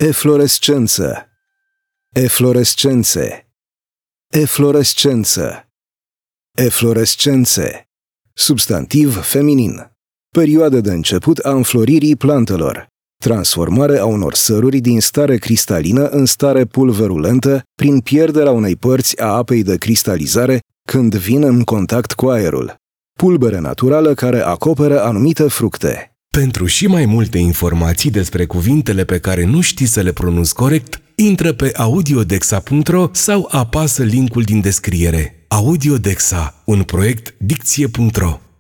Eflorescență, eflorescențe, eflorescență, eflorescențe. Substantiv feminin. Perioadă de început a înfloririi plantelor. Transformare a unor săruri din stare cristalină în stare pulverulentă prin pierderea unei părți a apei de cristalizare când vin în contact cu aerul. Pulbere naturală care acoperă anumite fructe. Pentru și mai multe informații despre cuvintele pe care nu știi să le pronunți corect, intră pe audiodexa.ro sau apasă linkul din descriere. Audiodexa, un proiect Dicție.ro.